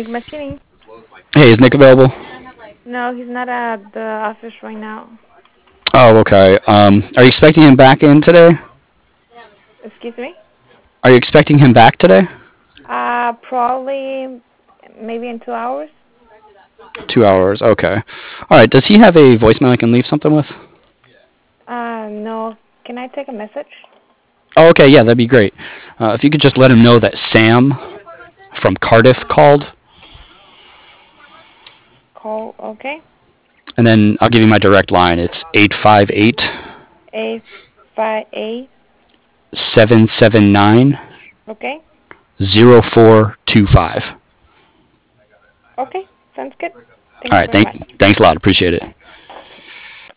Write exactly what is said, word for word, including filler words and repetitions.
Maschini. Hey, is Nick available? No, he's not at the office right now. Oh, okay. Um, are you expecting him back in today? Excuse me? Are you expecting him back today? Uh, probably maybe in two hours. Two hours. Okay. All right. Does he have a voicemail I can leave something with? Uh, no. Can I take a message? Oh, okay. Yeah, that'd be great. Uh, if you could just let him know that Sam from Cardiff called, Call, okay. and then I'll give you my direct line. It's eight five eight Eight five eight. seven seven nine Okay. zero four two five. Okay. Sounds good. All Thank you right. very Thank. much. Thanks a lot. Appreciate it.